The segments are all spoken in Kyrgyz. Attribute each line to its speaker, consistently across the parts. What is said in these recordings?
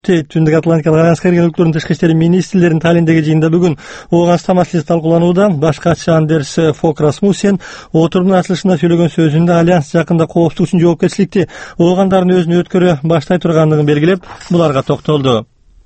Speaker 1: Түндүк Атлантикалык альянска кирген өлкөлөрдүн тышкы иштер министрлеринин Таллиндеги жыйынында бүгүн Ооганстан маселеси талкууланууда. Башкачы Андерс Фок Расмуссен отурумдун ачылышында сөйлөгөн сөзүндө альянс жакында коопсуздук үчүн жоопкерчиликти оогандардын өзүнө өткөрө баштай тургандыгын белгилеп, буларга токтолду.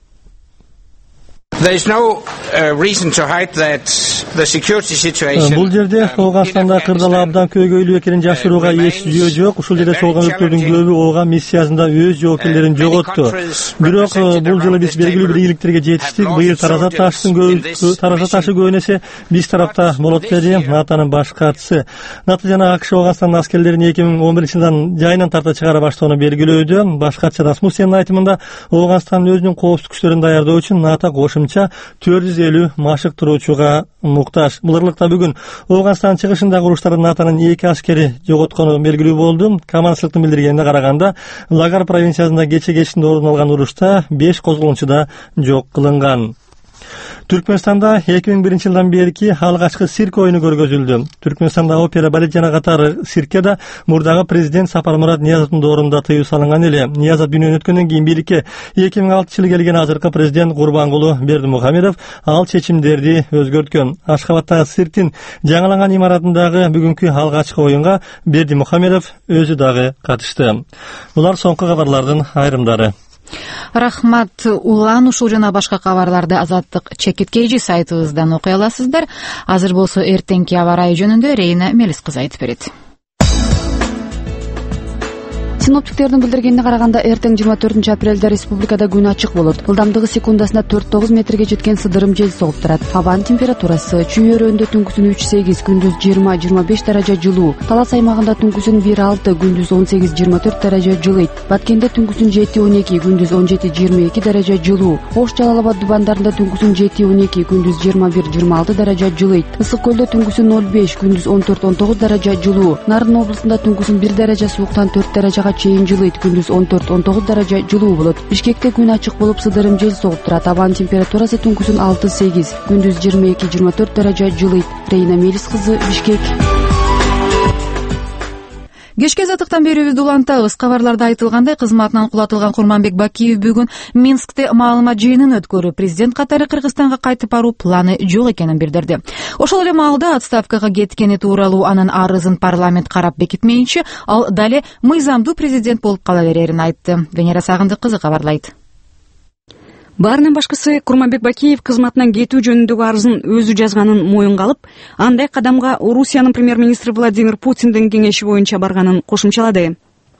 Speaker 1: Бул жерде Ооганстанда кырдаал абдан көйгөйлүү экенин жашырууга эч жөө жок. Ушул жерде чогулган өлкөлөрдүн көбү ООГ миссиясында өз жоопкерлерин жоготту. Бирок бул жылы биз белгилүү бир ийгиликтерге жетиштик. Быйыл тараза ташы көбүн эсе биз тарапта болот, деди НАТОнун баш катчысы. НАТО жана АКШ Ооганстандын аскерлерин 2011-жылдан жайынан тарта чыгара баштоону белгилөөдө. Баш катчы Расмуссендин айтымында Ооганстан өзүнүн коопсуздук күчтөрүн даярдоо үчүн НАТО кошумча 450 машыктыруучуга муктаж. Бул ырлыкта бүгүн Ооганстан чыгышындагы уруштарда НАТОнун 2 аскери жоготкону белгилүү болду. Командачылыктын билдиргенине караганда, Лагар провинциясында кече-кечинде орун алган урушта 5 козголончу да жок кылынган. Түркмөнстанда 2001-жылдан берки алгачкы цирк оюну көргөзүлдү. Түркмөнстанда опера, балет жана катары циркке да мурдагы президент Сапармурат Ниязовдун доорунда тыюу салынган эле. Ниязов дүйнөдөн өткөндөн кийин бийликке 2006-жылы келген азыркы президент Курбангулу Бердимухамедов ал чечимдерди өзгөрткөн. Ашхабадтагы цирктин жаңыланган имаратындагы бүгүнкү алгачкы оюнга Бердимухамедов өзү дагы катышты. Булар соңку кабарлардын айрымдары.
Speaker 2: Рахмат Улан. Ушул жана башка кабарларды Азаттык чекиткейжи сайтыбыздан окуй аласыздар. Азыр болсо эртеңки аба ырайы жөнүндө Рейна Мелис кызы айтып берет.
Speaker 3: Синоптиктердин билдиргенине караганда, эртең 24 апрелде республикада күн ачык болот. Ылдамдыгы секундасына 4-9 метрге жеткен сыдырым жел согуп турат. Абанын температурасы чүй-өрөөндө түнкүсүн 3-8, күндүз 20-25 даража жылуу. Талас аймагында түнкүсүн 1-6, күндүз 18-24 даража жылыйт. Баткенде түнкүсүн 7-12, күндүз 17-22 даража жылуу. Ош Жалал-Абад дубандарында түнкүсүн 7-12, күндүз 21-26 даража жылыйт. Ысык көлдө түнкүсүн 0-5, күндүз 14-19 даража жылуу. Нарын облусунда түнкүсүн 1 даража сууктан 4 даражага чейин жылыйт, күндүз 14-19 даража жылуу болот. Бишкекте күн ачык болуп, сыдырым жел согуп турат. Абанын температурасы түнкүсүн 6-8, күндүз 22-24 даража жылыйт. Рейна Мелис кызы, Бишкек.
Speaker 2: Кечки азаттыктан берүүбүздү улантабыз. Кабарларда айтылгандай, кызматынан кулатылган Курманбек Бакиев бүгүн Минскте маалымат жыйынын өткөрүп, президент катары Кыргызстанга кайтып баруу планы жок экенин билдирди. Ошол эле маалда отставкага кеткени тууралуу анын арызын парламент карап бекитмейинче, ал дале мыйзамдуу президент болуп кала берерин айтты. Венера Сагындык кызы кабарлайт.
Speaker 4: Баарынан башкысы, Курманбек Бакиев кызматынан кетүү жөнүндөгү арызын өзү жазганын моюнга алып, андай кадамга Орусиянын премьер-министри Владимир Путиндин кеңеши боюнча барганын кошумчалады.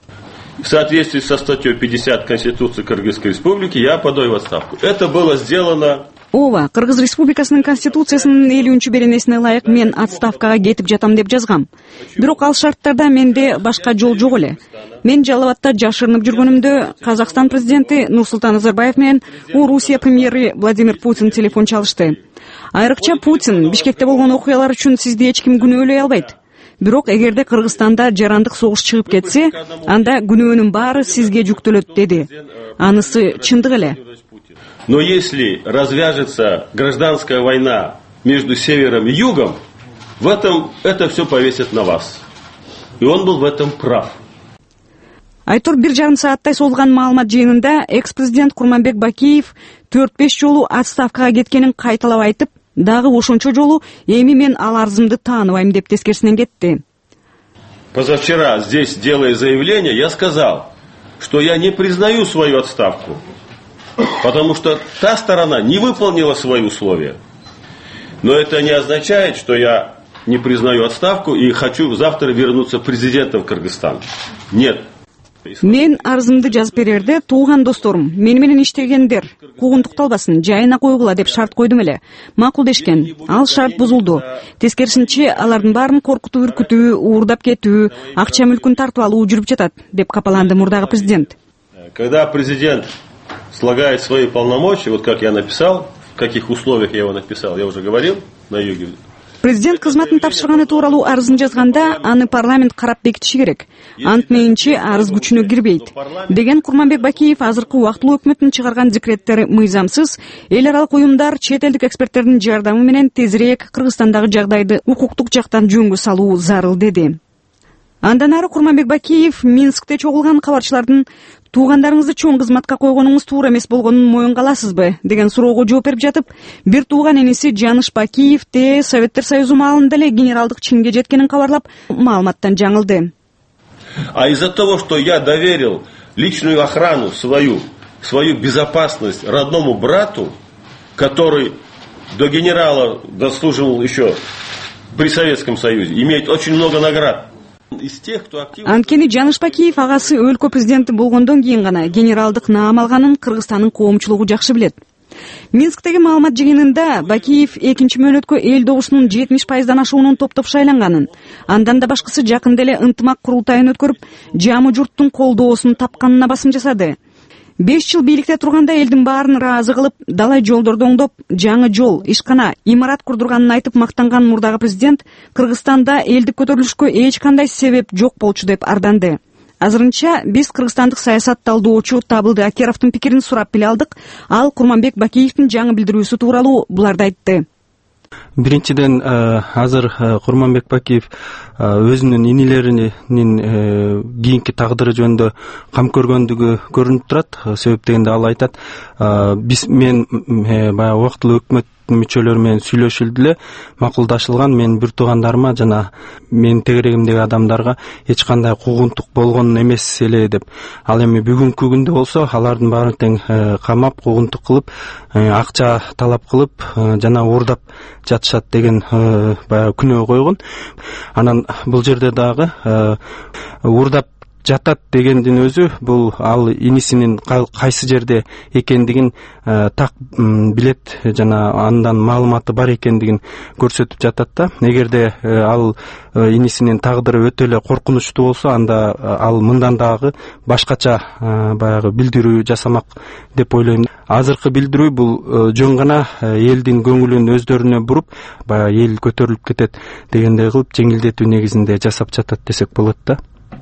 Speaker 5: В соответствии со статьей 50 Конституции Кыргызской Республики я подаю в отставку. Это было сделано...
Speaker 4: Ооба, Кыргыз Республикасынын Конституциясынын 50-беренесине ылайык мен отставкага кетип жатам деп жазгам. Бирок ал шарттарда менде башка жол жок эле. Мен Жалал Абадта жашырынып жүргөнүмдө Казакстан президенти Нурсултан Назарбаев менен Орусия премьери Владимир Путин телефон чалышты. Айрыкча Путин, Бишкекте болгон окуялар үчүн сизди эч ким күнөөлөй албайт. Бирок эгерде Кыргызстанда жарандык согуш чыгып кетсе, анда күнөөнүн баары сизге жүктөлөт, деди. Анысы чындык эле.
Speaker 5: Но если развяжется гражданская война между севером и югом, в этом это все повесит на вас. И он был в этом прав.
Speaker 4: Айтор 1,5 сааттай созулган маалымат жыйынында экс-президент Курманбек Бакиев 4-5 жолу отставкага кеткенин кайталап айтып, дагы ошончо жолу эми мен ал арызымды тааныбайм деп тескерисинен кетти.
Speaker 5: Позавчера здесь, делая заявление, я сказал, что я не признаю свою отставку, потому что та сторона не выполнила свои условия. Но это не означает, что я не признаю отставку и хочу завтра вернуться президентом в Кыргызстан. Нет.
Speaker 4: Мен арызымды жазып берерде, тууган досторум, мени менен иштегендер куугунтукталбасын, жайына койгула деп шарт койдум эле. Макул дешкен. Ал шарт бузулду. Тескерисинче, алардын баарын коркутуп, үркүтүү, уурдап кетүү, акча мүлкүн тартып алуу жүрүп жатат, деп капаланды мурдагы президент.
Speaker 5: Когда президент слагает свои полномочия, вот как я написал, в каких условиях я его написал, я уже говорил на юге.
Speaker 4: Президент кызматын тапшырганы тууралуу арызын жазганда, аны парламент карап бекитиши керек. Антмейинче арыз күчүнө кирбейт. Деген Курманбек Бакиев азыркы убактылуу өкмөттүн чыгарган декреттери мыйзамсыз, эл аралык уюмдар чет элдик эксперттердин жардамы менен тезирээк Кыргызстандагы жагдайды укуктук жактан жөнгө салуу зарыл, деди. Андан ары Курманбек Бакиев Минскте чогулган кабарчылардын туугандарыңызды чоң кызматка койгонуңуз туура эмес болгонун моюнга аласызбы деген суроого жооп берип жатып, бир тууган иниси Жаныш Бакиев Советтер Союзу маалында эле генералдык чинге жеткенин кабарлап, маалыматтан жаңылды.
Speaker 5: А из-за того, что я доверил личную охрану свою безопасность родному брату, который до генерала дослужил еще при Советском Союзе, имеет очень много наград.
Speaker 4: Анткени Жаныш Бакиев агасы өлкө президенти болгондон кийин гана генералдык наам алганын Кыргызстандын коомчулугу жакшы билет. Минсктеги маалымат жыйынында Бакиев экинчи мөөнөткө эл добушунун 70% ашуунун топтоп шайланганын, андан да башкысы жакында эле ынтымак курултайын өткөрүп, жамы журттун колдоосун тапканына басым жасады. 5 жыл бийликте турганда элдин баарын ыраазы кылып, далай жолдорду оңдоп, жаңы жол, ишкана, имарат курдурганын айтып мактанган мурдагы президент Кыргызстанда элдик көтөрүлүшкө эч кандай себеп жок болчу деп арданды. Азырынча биз кыргызстандык саясат талдоочу Табылды Акеровдун пикирин сурап биле алдык. Ал Курманбек Бакиевдин жаңы билдирүүсү тууралуу буларды айтты.
Speaker 6: Биринчиден, азыр Курманбек Бакиев өзүнүн инилеринин кийинки тагдыры жөнүндө кам көргөндүгү көрүнүп турат. Себеп дегенде ал айтат, мен баягы убактылуу өкмөт мүчөлөрү менен сүйлөшүлдү эле, макулдашылган, мен бир туугандарыма жана менин тегерегимдеги адамдарга эч кандай куугунтук болгон эмес эле деп. Ал эми бүгүнкү күндө болсо алардын баарын тең камап, куугунтук кылып, акча талап кылып жана уурдап жатышат деген баягы күнөө койгон. Анан бул жерде дагы уурдап жатат дегендин өзү бул ал инисинин кайсы жерде экендигин так билет жана андан маалыматы бар экендигин көрсөтүп жатат да. Эгерде ал инисинин тагдыры өтө эле коркунучтуу болсо, анда ал мындан дагы башкача баягы билдирүү жасамак деп ойлойм. Азыркы билдирүү бул жөн гана элдин көңүлүн өздөрүнө буруп, баягы эл көтөрүлүп кетет дегендей кылып жеңилдетүү негизинде жасап жатат десек болот да.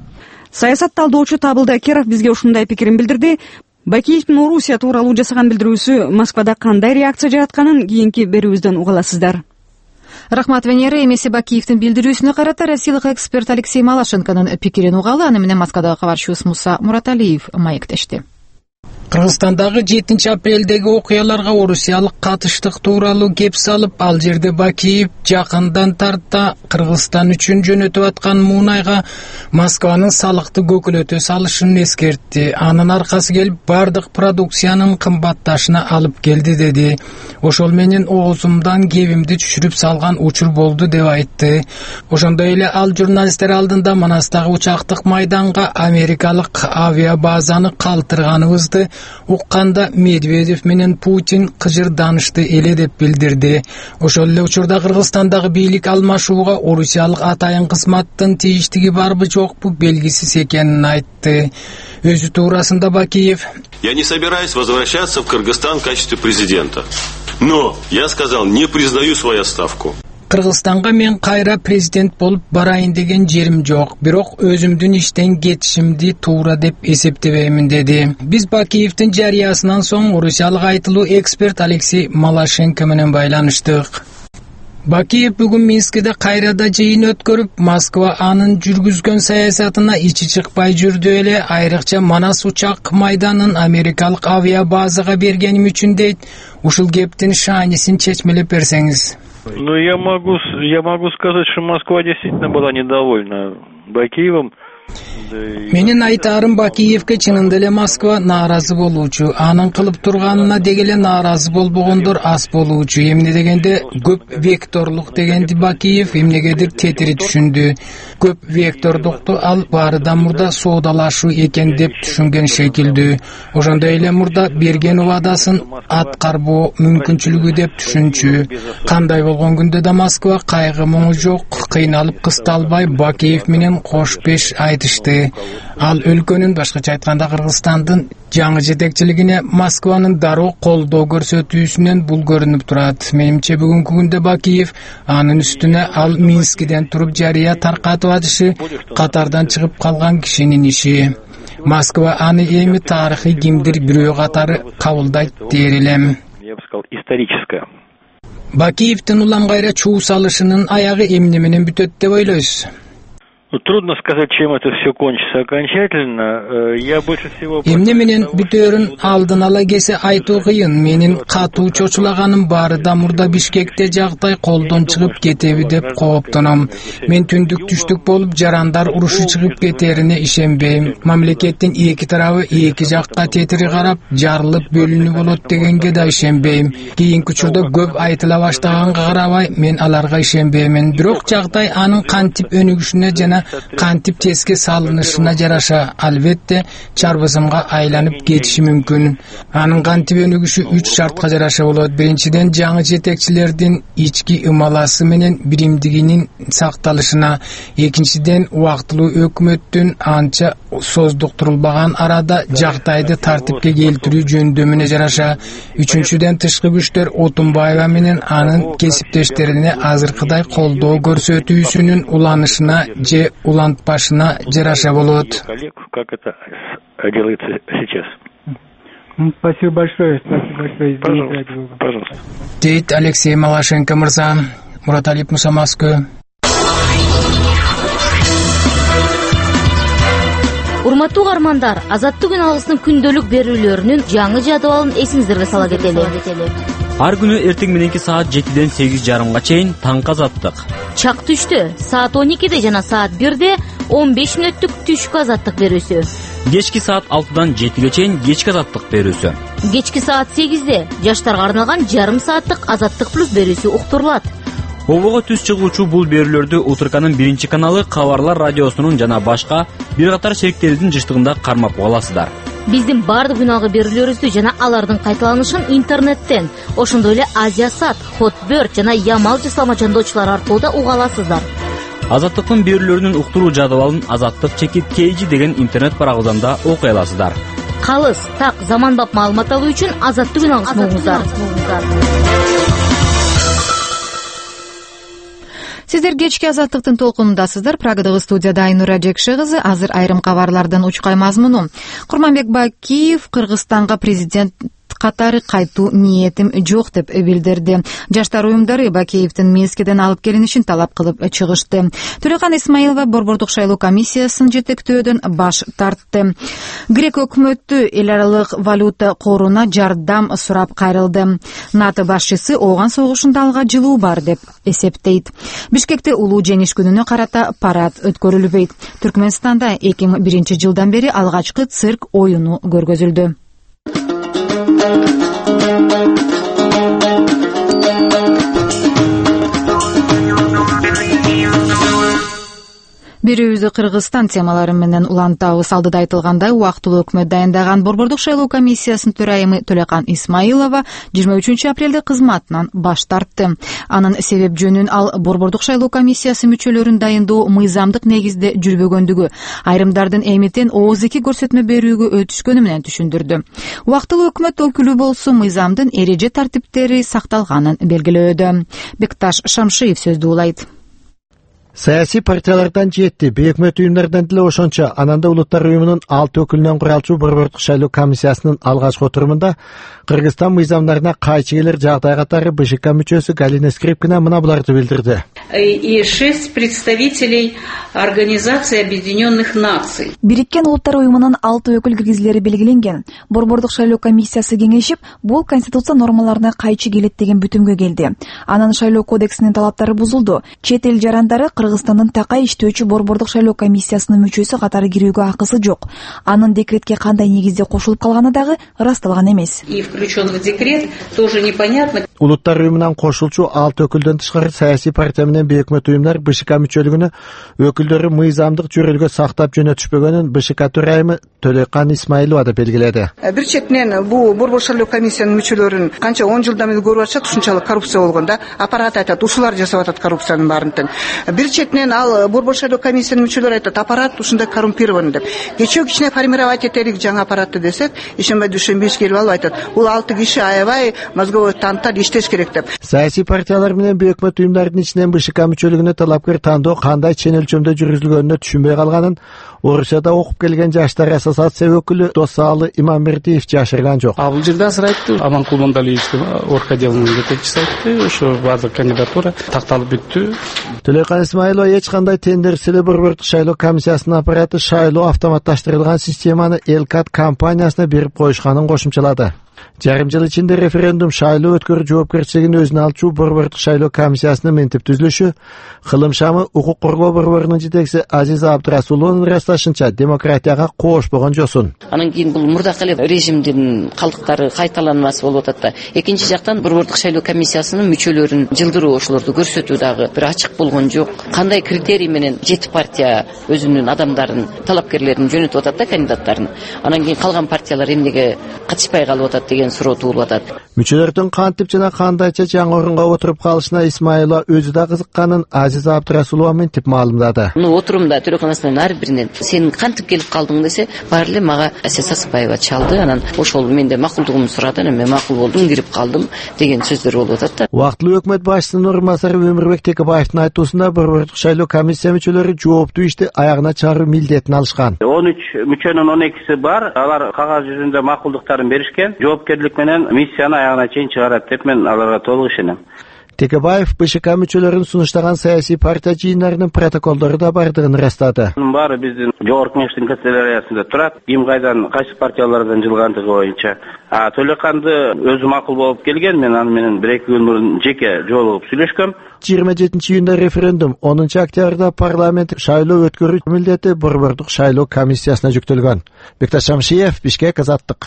Speaker 4: Саясат талдоочу Табылды Акеров бизге ушундай пикирин билдирди. Бакиевдин Орусия тууралуу жасаган билдирүүсү Москвада кандай реакция жаратканын кийинки берүүбүздөн уга аласыздар.
Speaker 2: Рахмат, Венера. Эмесе Бакиевдин билдирүүсүнө карата россиялык эксперт Алексей Малашенконун пикирин угалы. Аны менен Москвадагы кабарчыбыз Муса Мураталиев маектешти.
Speaker 7: Кыргызстандагы 7 апрелдеги окуяларга орусиялык катыштык тууралуу кеп салып, ал жерде Бакиев жакындан тарта Кыргызстан үчүн жөнөтүп аткан муунайга Москванын салыкты көкөлөтө салышын эскертти. Анын аркасы келип бардык продукциянын кымбатташына алып келди деди. Ошол менен оозумдан кебимди түшүрүп салган учур болду деп айтты. Ошондой эле ал журналисттер алдында Манастагы учактык майданга америкалык авиабазаны калтырганыбызды укканда Медведев менен Путин кыжырданышты эле деп билдирди. Ошол эле учурда Кыргызстандагы бийлик алмашууга орусиялык атайын кызматтын тийиштиги барбы жокпу белгисиз экенин айтты. Өзү туурасында Бакиев:
Speaker 5: Я не собираюсь возвращаться в Кыргызстан в качестве президента. Но, я сказал, не признаю свою отставку.
Speaker 7: Кыргызстанга мен кайра президент болуп барайын деген жерим жок, бирок өзүмдүн иштен кетишимди туура деп эсептебеймин деди. Биз Бакиевдин жарыясынан соң орусиялык айтылуу эксперт Алексей Малашенко менен байланыштык. Бакиев бүгүн Минскте кайрада жыйын өткөрүп, Москва анын жүргүзгөн саясатына ичи чыкпай жүрдү эле, айрыкча Манас учак майданын америкалык авиабазага бергеним үчүн дейт. Ушул кептин шаанисин чечмелеп берсеңиз.
Speaker 8: Ну, я могу сказать, что Москва действительно была недовольна Бакиевым.
Speaker 7: Менин айтарым, Бакиевке чынында эле Москва нааразы болуучу. Анын кылып турганына дегеле нааразы болбогондор аз болуучу. Эмне дегенде көп векторлук дегенди Бакиев эмнегедир тетири түшүндү. Көп вектордукту ал баарыдан мурда соодалашуу экен деп түшүнгөн шекилдүү. Ошондой эле мурда берген убадасын аткарбоо мүмкүнчүлүгү деп түшүнчү. Кандай болгон күндө да Москва кайгы моңу жок, кыйналып кысталбай Бакиев менен кош беш айтышты. Ал өлкөнүн, башкача айтканда Кыргызстандын жаңы жетекчилигине Москванын дароо колдоо көрсөтүүсүнөн бул көрүнүп турат. Менимче бүгүнкү күндө Бакиев анын үстүнө ал Минскиден туруп жарыя таркатып атышы катардан чыгып калган кишинин иши. Москва аны эми тарыхый кимдир бирөө катары кабылдайт дер элем.
Speaker 8: Я бы сказал, историческая.
Speaker 7: Бакиевдин улам кайра чуу салышынын аягы эмне менен бүтөт деп ойлойсуз?
Speaker 8: Трудно сказать, чем это все кончится окончательно. Я больше всего...
Speaker 7: Эмне менен бүтөөрүн алдын ала кесе айтуу кыйын. Менин катуу чочулаганым барыда мурда Бишкекте жагдай колдон чыгып кетеби деп кооптоном. Мен түндүк түштүк болуп жарандар урушу чыгып кетерине ишенбейм. Мамлекеттин эки тарабы эки жакка тетири карап жарылып бөлүнүү болот дегенге да ишенбейм. Кийинки учурда көп айтыла баштаганга карабай мен аларга ишенбеймин. Бирок жагдай анын кантип өнүгүшүнө жана кантип теске салынышына жараша албетте чарбызымга айланып кетиши мүмкүн. Анын кантип өнүгүшү 3 шартка жараша болот. Биринчиден, жаңы жетекчилердин ички ымаласы менен биримдигинин сакталышына. Экинчиден, убактылуу өкмөттүн анча создуктурулбаган арада жагдайды тартипке келтирүү жөндөмүнө жараша. Үчүнчүден, тышкы күчтөр Отунбаева менен анын кесиптештерине азыркыдай колдоо көрсөтүүсүнүн уланышына же улантпашына жараша болот.
Speaker 8: Как это делается сейчас?
Speaker 9: Спасибо большое. Пожалуйста.
Speaker 7: Дейт Алексей Малашенко мырза. Мураталип Муса, Москва.
Speaker 10: Урматтуу угармандар, Азаттык күн алгысынын күндөлүк берүүлөрүнүн жаңы жадыбалын эсиңиздерге сала кетели.
Speaker 11: Ар күнү эртең мененки саат 7-ден 8:30 чейин таңкы азаттык.
Speaker 10: Чак түштө саат 12-де жана саат 1-де 15 мүнөттүк түшкү азаттык берүүсү.
Speaker 11: Кечки саат 6-дан 7-ге чейин кечки азаттык берүүсү.
Speaker 10: Кечки саат 8-де жаштарга арналган жарым сааттык азаттык плюс берүүсү уктурулат.
Speaker 11: Обого түз чыгуучу бул берүүлөрдү Утурканын 1 каналы, Кабарлар радиосунун жана башка бир катар шериктерибиздин жыштыгында кармап аласыздар.
Speaker 10: Биздин бардык күн алгы берүүлөрүбүздү жана алардын кайталанышын интернеттен, ошондой эле Азиясат, Хотберт жана Ямал жасалма жандоочулар аркылуу да уга аласыздар.
Speaker 11: Азаттыктын берүүлөрүнүн уктуруу жадыбалын azattik-kg деген интернет барагыбыздан да окуй аласыздар.
Speaker 10: Калыс, так, заманбап маалымат алуу үчүн Азаттык күн алгысын угуңуздар.
Speaker 2: Сиздер кечки азаттыктын толкунундасыздар. Прагадагы студияда Айнура Жекше кызы. Азыр айрым кабарлардын учкай мазмуну. Курманбек Бакиев Кыргызстанга президент катары кайтуу ниетим жок деп билдирди. Жаштар уюмдары Бакиевдин Минскеден алып келинишин талап кылып чыгышты. Төлекан Исмаилова Борбордук шайлоо комиссиясын жетектөөдөн баш тартты. Грек өкмөтү эл аралык валюта коруна жардам сурап кайрылды. НАТО башчысы ооган согушунда алга жылуу бар деп эсептейт. Бишкекте улуу жеңиш күнүнө карата парад өткөрүлбөйт. Түркмөнстанда 2001 жылдан бери алгачкы цирк оюну көргөзүлдү. Берүүбүздү Кыргызстан темалары менен улантабыз. Алдыда айтылгандай, убактылуу өкмөт дайындаган Борбордук шайлоо комиссиясынын төрайымы Төлекан Исмаилова 23 апрелде кызматынан баш тартты. Анын себеп жөнүн ал Борбордук шайлоо комиссиясы мүчөлөрүн дайындоо мыйзамдык негизде жүрбөгөндүгү, айрымдардын эмитен ооз-2 көрсөтмө берүүгө өтүшкөнү менен түшүндүрдү. Убактылуу өкмөт өкүлү болсо мыйзамдын эреже тартиптери сакталганын белгилөөдө. Бекташ Шамшиев сөздү улайт.
Speaker 12: Саясий партиялардан жетти, өкмөт уюмдардан деле ошончо. Ананда улуттар уюмунун 6 өкүлүнөн куралчу Борбордук шайлоо комиссиясынын алгачкы отурумунда Кыргызстан мыйзамдарына кайчы келер жагдай катары БШК мүчөсү Галина Скрипкина мына буларды билдирди.
Speaker 13: И 6 представителей Организации Объединенных Наций.
Speaker 14: Бириккен улуттар уюмунун 6 өкүл киргизилери белгиленген. Борбордук шайлоо комиссиясы кеңешип, бул конституция нормаларына кайчы келет деген бүтүмгө келди. Анын шайлоо кодексинин талаптары бузулду. Чет эл жарандары Кыргызстандын такай иштөөчү Борбордук шайлоо комиссиясынын мүчөсү катары кирүүгө акысы жок. Анын декретке кандай негизде кошулуп калганы дагы ырасталган эмес.
Speaker 13: И включен в декрет тоже непонятно.
Speaker 12: Улуттар уюмунан кошулчу 6 өкүлдөн тышкары саясий партия менен өкмөт уюмдар БШК мүчөлүгүнө өкүлдөрү мыйзамдык жөрөлгө сактап жөнөтүшпөгөнүн БШК төрайымы Төлекан Исмаилова да белгиледи.
Speaker 15: Бир четинен бул Борбордук шайлоо комиссиянын мүчөлөрүн канча 10 жылдан бери көрүп атышат, ушунчалык коррупция болгон да. Аппарат айтат, ушулар жасап атат коррупциянын баарын. Бир четинен ал Борбордук шайлоо комиссиянын мүчөлөрү айтат, аппарат ушундай коррумпирован деп. Кечөө кичине формировать этерик жаңы аппаратты десек, ишенбей дүшөнбөйс келип алып айтат. Бул 6 киши аябай мозговой танктар иштеш керек деп.
Speaker 12: Саясий партиялар менен өкмөт уюмдарынын ичинен БШК мүчөлүгүнө талапкер тандоо кандай чен өлчөмдө жүргүзүлгөнүнө түшүнбөй калганын, Орусияда окуп келген жаштар ассоциация өкүлү Досалы Имамбердиев жашырган жок.
Speaker 16: Бул жерде азыр айтты, Аманкул Мондалиевич орготделинин жетекчиси айтты, ошо баардык кандидатура такталып бүттү.
Speaker 12: Төлөйкан Исмаилова эч кандай тендерсиз борбордук шайлоо комиссиясынын аппараты шайлоо автоматташтырылган системаны Элкат компаниясына берип коюшканын кошумчалады. Жарым жыл ичинде референдум шайлоо өткөрүү жоопкерчилигин өзүнө алчу борбордук шайлоо комиссиясынын минтип түзүлүшү Кылым шамы укук коргоо борборунун жетекчиси Азиза Абдрасулованын ырасташынча демократияга кошпогон жосун.
Speaker 17: Анан кийин бул мурдакы режимдин калдыктары кайталанмасы болуп атат да. Экинчи жактан борбордук шайлоо комиссиясынын мүчөлөрүн жылдыруу ошолорду көрсөтүү дагы бир ачык болгон жок. Кандай критерий менен 7 партия өзүнүн адамдарын, талапкерлерин жөнөтүп атат да, кандидаттарын. Анан кийин калган партиялар эмнеге катышпай калып атат деген суроо туулуп атат.
Speaker 12: Мүчөлөрдүн кантип жана кандайча жаңы орунга отуруп калышына Исмаилова өзү да кызыкканын Азиза Абдрасулова минтип маалымдады.
Speaker 17: Отурумда Төлөканасынын ар биринен сен кантип келип калдың десе, баары эле мага Асия Сасыкбаева чалды. Анан ошол менде макулдугумду сурады, анан мен макул болдум, кирип калдым деген сөздөр болуп атат да.
Speaker 12: Убактылуу өкмөт башчысынын орун басары Өмүрбек Текебаевдин айтуусунда борбордук шайлоо комиссия мүчөлөрү жооптуу ишти аягына чыгаруу милдетин алышкан.
Speaker 18: 13 мүчөнүн 12си бар. Алар кагаз жүзүндө макулдуктарын беришкен. Жоопкерлик менен миссияны аягына чейин чыгарат деп мен аларга толук ишенем.
Speaker 12: Текебаев БШК мүчөлөрүн сунуштаган саясий партия жыйындарынын протоколдору да бардыгын ырастады.
Speaker 18: Мунун баары биздин жогорку кеңештин канцеляриясында турат. Ким кайдан кайсы партиялардан жылгандыгы боюнча. Төлөканды өзү макул болуп келген, мен аны менен 1-2 күн мурун жеке жолугуп сүйлөшкөм.
Speaker 12: 27-июнда референдум, 10 октябрда парламент шайлоо өткөрүү милдети борбордук шайлоо комиссиясына жүктөлгөн. Бекташ Шамшиев, Бишкек, Азаттык.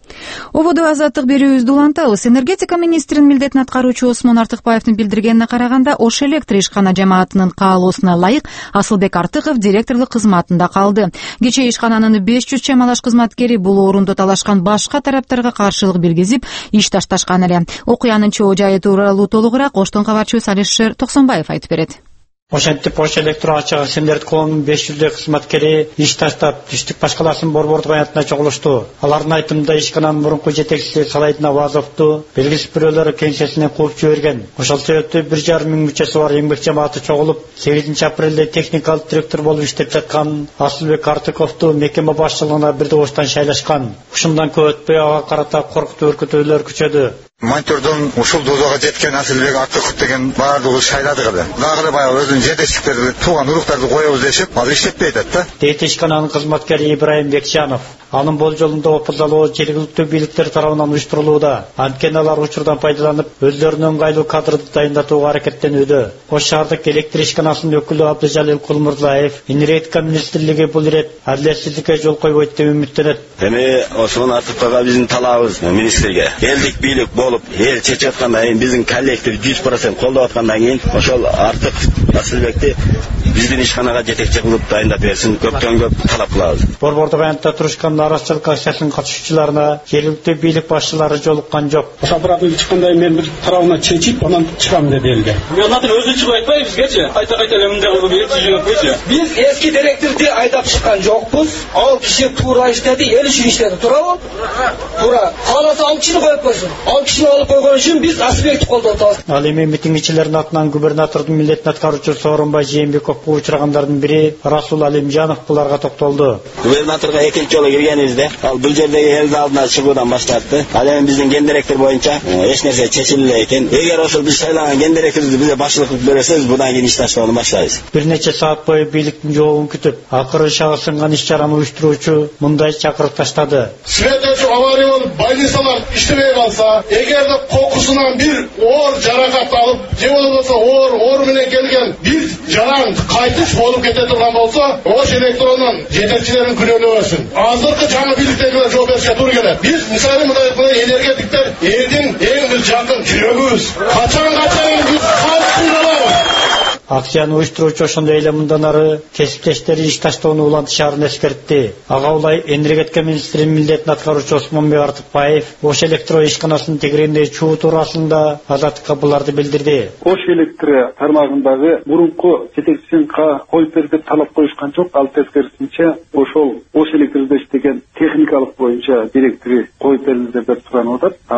Speaker 2: Ободо азаттык берүүбүздү улантабыз. Энергетика министринин милдетин аткаруучу Осмон Артыкбаевдин билдиргенине караганда, Ош электр ишкана жамаатынын каалоосуна ылайык Асылбек Артыков директорлук кызматында калды. Кечээ ишкананын 500 чамалаш кызматкери бул орунду талашкан башка тараптарга каршылык билгизип, иш ташташкан эле. Окуянын чоо жайы тууралуу толугураак Оштон кабарчыбыз Алишер Токсонбаев айтып берет.
Speaker 19: Ошентип Ош электро ачыгы Сендерткомдун 500 кызматкери иш таштап, түштүк башкаласын борбордук аянтына чогулушту. Алардын айтымында ишкананын мурунку жетекчиси Салайдын Авазовду белгисиз бирөөлөр кеңсесинен кууп жиберген. Ошол себептүү 1,5 миң мүчөсү бар эмгек жамааты чогулуп, 8-апрелде техникалык директор болуп иштеп жаткан Асылбек Артыковду мекеме башчылыгына бирде Оштан шайлашкан. Ушундан көп өтпөй ага карата коркутуу өркүтүүлөр күчөдү.
Speaker 20: Монтёрдун ушул дозого жеткен Асылбек Артыков деген баардыгы шайладык эле. Дагы баягы өзүнүн жетекчиликтерди, тууган уруктарды коебуз дешип, ал иштеппей атат да.
Speaker 19: Дейт ишкананын кызматкери Ибраим Бекчанов. Анын болжолунда опузалоо жергиликтүү бийликтер тарабынан уюштурулууда. Анткени алар учурдан пайдаланып, өздөрүнүн ыңгайлуу кадрды дайындатууга аракеттенүүдө. Ош шаардык электр ишканасынын өкүлү Абдыжалил Кулмурзаев энергетика министрлиги бул ирет адилетсиздикке жол койбойт деп үмүттөнөт.
Speaker 21: Эми Осмон Артыковго биздин талабыбыз министрге элдик бийлик болуп, эл чечип аткандан кийин биздин коллектив 100% колдоп аткандан кийин ошол Артык Асылбекти биздин ишканага жетекчи кылып дайындап берсин, көптөн көп талап кылабыз.
Speaker 19: Борбордук аянтта турушкан арачылык акциясынын катышуучуларына жергиликтүү бийлик башчылары жолуккан жок.
Speaker 22: Аппараттын чыккандай мен бир тарабына чечип, анан чыгам деп элге. Мен атын өзү чыгып айтпай бизгечи, кайта элеминде кылып жеткизип.
Speaker 23: Биз эски директорду айдап чыккан жокпуз. Ал киши туура иштеди, эл үчүн иштеди, туурабы? Туура. Кааласа ал кишини коюп койсун. Ал кишини алып койгон үчүн биз Асылбекти колдоп атабыз.
Speaker 19: Ал эми митингчилердин атынан губернатордун милдетин аткаруучусу Сооронбай Жээнбековго учурагандардын бири Расул Алимжанов буларга токтолду.
Speaker 21: Губернаторго экинчи жолу киргенибизде, ал бул жердеги элдин алдына чыгуудан баштапты. Ал эми биздин ген директор боюнча эч нерсе чечилбей экен. Эгер ошол биз шайлаган ген директорду бизе башчылык кылып бересиз, будан кийин иш таштоону баштайбыз.
Speaker 19: Бир нече саат бою бийликтин жообун күтүп, акыры шагы сынган иш-чараны уюштуруучу мындай чакырык таштады.
Speaker 24: Светочу авария болуп, больницалар иштебей калса, эгерде кокусунан бир оор жаракат алып, же болбосо оор менен келген бир жаран кайтыш болуп кете турган болсо, Ош электронун жетекчилерин күнөөнөбөсүн. Азыркы жаңы бийликтегилер жооп беришке туура келет. Биз мисалы мындай энергетиктер элдин эң бир жакын жүрөгүбүз. Качан биз калктын болобуз.
Speaker 19: Акцияны уюштуруучу ошондой эле мындан ары кесиптештери иш таштоону улантышаарын эскертти. Ага улай энергетика министринин милдетин аткаруучу Осмонбек Артыкбаев Ош электро ишканасынын тегерегиндеги чуу туурасында Азаттыкка буларды билдирди.
Speaker 22: Ош электро тармагындагы мурунку жетекчисин коюп бер деп талап коюшкан жок. Ал тескерисинче ошол Ош электрода иштеген техникалык боюнча директори коюп берилди деп турган атат. Ал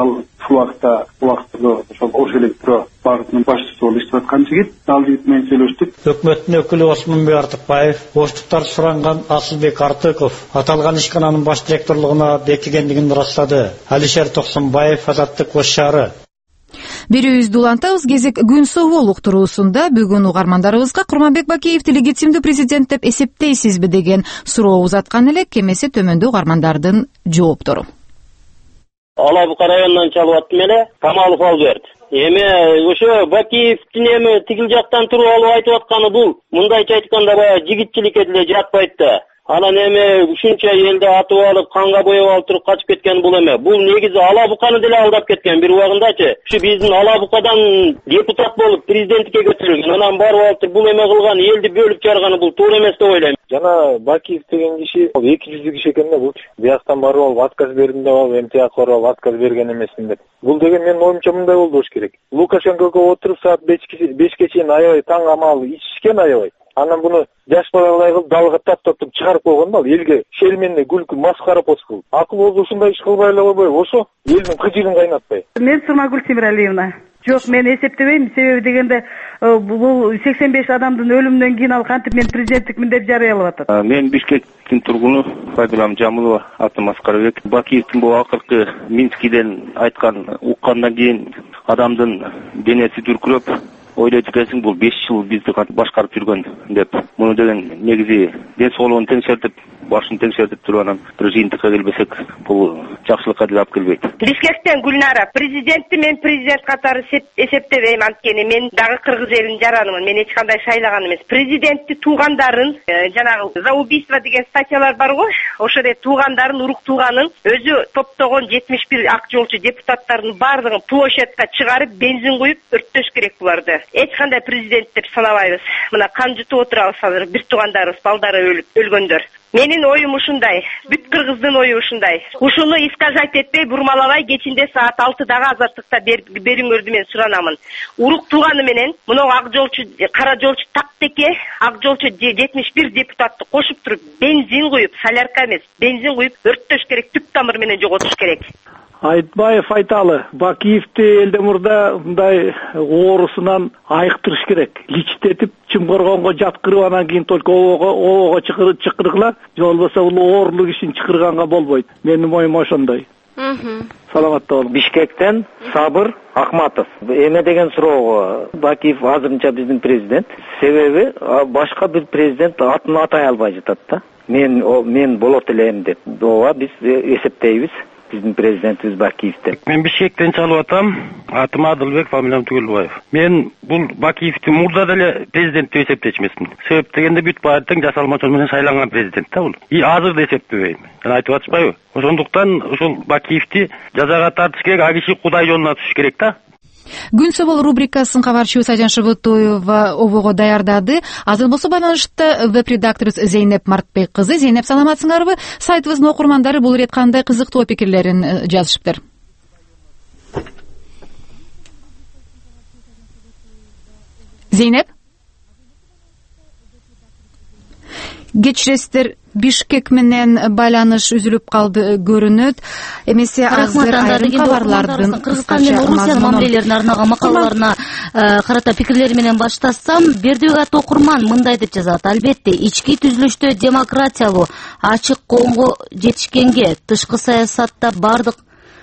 Speaker 1: ушул убакытта ошол электро багытынын башчысы болуп иштеп аткан жигит, ал жигит менен сүйлөштүк.
Speaker 19: Өкмөттүн өкүлү Осмонбек Артыкбаев, оштуктар суранган Асылбек Артыков аталган ишкананын баш директорлугуна бекигендигин ырастады. Алишер Токсонбаев, Азаттык Ош шаары.
Speaker 2: Берүүбүздү улантабыз. Кезек күн собол уктуруусунда бүгүн угармандарыбызга Курманбек Бакиевди легитимдүү президент деп эсептейсизби деген суроо узаткан элек. Эмесе төмөндө угармандардын жооптору.
Speaker 3: Ала Бука районунан чалып аттым эле, Камалов Алберт. Ошо Бакиевдин тигил жактан туруп алып айтып атканы бул мындайча айтканда баягы жигитчиликке деле жатпайт да. Анан ушунча элди атып алып, канга боеп алып туруп качып кеткен бул Бул негизи Ала Буканы деле алдап кеткен бир убагындачы. Ушу биздин Ала Букадан депутат болуп президенттикке көтөрүлгөн. Анан барып алып бул кылган, элди бөлүп чыгарганы бул туура эмес деп ойлойм.
Speaker 4: Жана Бакиев деген киши 200 киши экен да бул. Бияктан барып алып отказ бердим деп алып, МТА коруп алып отказ берген эмесмин деп. Бул деген менин оюмча мындай болуш керек. Лукашенкого отуруп саат 5ке чейин аябай таң амал ичишкен аябай. Анан буну жаш балалай кылып далга таптап чыгарып койгон да, элге шерменде күлкү маскара поскул. Акыл болсо ушундай иш кылбай эле койбойбу, ошо элдин кыжыгын кайнатпай.
Speaker 6: Мен Сурмагүл Темиралиевна. Жок, мен эсептебейм, себеби дегенде бул 85 адамдын өлүмүнөн кийин ал кантип мен президенттикмин деп жарыялап атат.
Speaker 4: Мен Бишкектин тургуну Файдулам Жамылова, атым Аскарбек. Бакиевдин бул акыркы Минскиден айткан уккандан кийин адамдын денеси дүркүрөп ойлойт экенсиң, бул 5 жыл бизди башкарып жүргөн деп. Муну деген негизи ден соолугун теңшертип, башын теңшертип туруп анан бир жыйынтыкка келбесек, бул жакшылыкка деле алып келбейт.
Speaker 25: Бишкектен Гүлнара, президентти мен президент катары эсептебейм, анткени мен дагы кыргыз элинин жаранымын. Мен эч кандай шайлаган эмес. Президентти туугандарын, жанагы за убийство деген статьялар бар го, ошол туугандарын, урук тууганын өзү топтогон 71 ак жолчу депутаттардын баардыгын площадька чыгарып, бензин куюп өрттөш керек буларды. Эч кандай президент деп санабайбыз. Мына кан жутуп отурабыз азыр, бир туугандарыбыз, балдары өлгөндөр. Менин оюм ушундай, бүт кыргыздын ою ушундай. Ушуну искажать этпей, бурмалабай, кечинде саат 6-дагы азаттыкта бериңөрдү мен суранамын. Урук тууганы менен мына ак жолчу, кара жолчу тактеке, ак жолчу 71 депутатты кошуп туруп, бензин куюп, солярка эмес, бензин куюп өрттөш керек, түп тамыр менен жоготуш керек.
Speaker 4: Айтбаев айталы, Бакиевди элден мурда мындай оорусунан айыктырыш керек. Личтетип, чымкоргонго жаткырып, анан кийин только оого чакыргыла, же болбосо бул оорлук ишин чакырганга болбойт. Менин оюм ошондой. Саламатта болуң.
Speaker 26: Бишкектен Сабыр Акматов. Эме деген суроого, Бакиев азырынча биздин президент. Себеби башка бир президент атын атай албай жатат да. Мен болот элем деп. Ооба биз эсептейбиз. Биздин президентибиз Бакиевди.
Speaker 4: Мен Бишкектен чалып атам. Атым Адылбек, фамилиям Түгөлбаев. Мен бул Бакиевди мурда деле президент деп эсептечмесмин. Себеп дегенде бүт баардык жасалмачол менен шайланган президент да бул. И азыр да эсептебейм. Мен айтып атышпайбы? Ошондуктан ушул Бакиевди жазага тартыш керек, а киши Кудай жолуна түшүш керек да.
Speaker 2: Күн собол рубрикасын кабарчыбыз Айжан Шыбытоева обого даярдады. Азыр болсо байланышта веб-редакторубуз Зейнеп Мартбек кызы. Зейнеп, саламатсыңарбы? Сайтыбыздын окурмандары бул ирет кандай кызыктуу пикирлерин жазышыптыр? Зейнеп? Кечиресиздер, Бишкек менен байланыш үзүлүп калды көрүнөт. Эмесе азыр айрым кабарлардын
Speaker 10: Кыргызстан менен Орусия мамилелерине арналган макалаларына карата пикирлери менен баштасам, Бердибек окурман мындай деп жазат: албетте, ички түзүлүштө демократиялуу, ачык коомго жетишкенге, тышкы саясатта бардык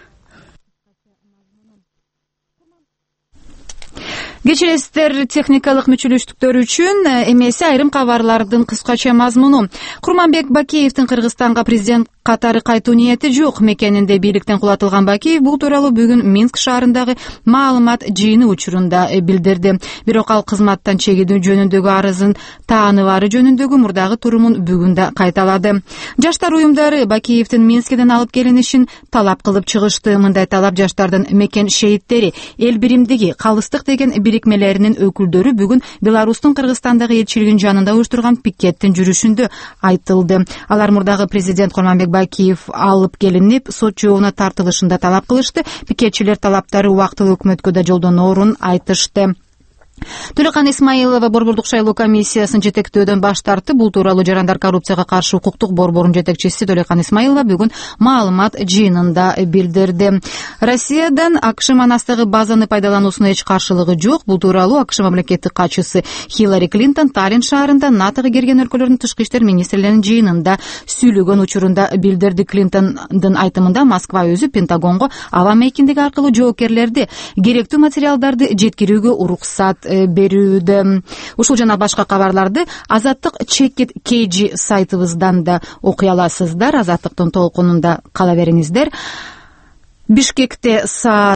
Speaker 2: Кечиресиздер, техникалык мүчөлөштүктөр үчүн эмесе айрым кабарлардын кыскача мазмуну. Курманбек Бакиевдин Кыргызстанга президент катары кайтуу ниети жок мекенинде бийликтен кулатылган Бакиев бул тууралуу бүгүн Минск шаарындагы маалымат жыйыны учурунда билдирди. Бирок ал кызматтан чегинүү жөнүндөгү арызын тааныбары жөнүндөгү мурдагы турумун бүгүн да кайталады. Жаштар уюмдары Бакиевдин Минскиден алып келинишин талап кылып чыгышты. Мындай талап жаштардын мекен шейиттери, эл биримдиги, калыстык деген бирикмелеринин өкүлдөрү бүгүн Беларустун Кыргызстандагы элчилигинин жанында уюштурган пикеттин жүрүшүндө айтылды. Алар мурдагы президент Курманбек Бакиев алып келинип, сот жообуна тартылышында талап кылышты. Пикетчилер талаптары убактылуу өкмөткө да жолдоноорун айтышты. Төлөкан Исмаилова Борбордук шайлоо комиссиясын жетектөөдөн баш тартты. Бул тууралуу Жарандар коррупцияга каршы укуктук борборунун жетекчиси Төлөкан Исмаилова бүгүн маалымат жыйынында билдирди. Россиядан АКШ манастагы базаны пайдалануусуна эч каршылыгы жок. Бул тууралуу АКШ мамлекеттик катчысы Хиллари Клинтон Таллин шаарында НАТОго кирген өлкөлөрдүн тышкы иштер министрлеринин жыйынында сүйлөгөн учурунда билдирди. Клинтондун айтымында Москва өзү Пентагонго аба мейкиндиги аркылуу жоокерлерди керектүү материалдарды жеткирүүгө уруксат берүүдө. Ушул жана башка кабарларды Азаттык Чекит KG сайтыбыздан да окуй аласыздар. Азаттыктын толкунунда кала бериңиздер. Бишкекте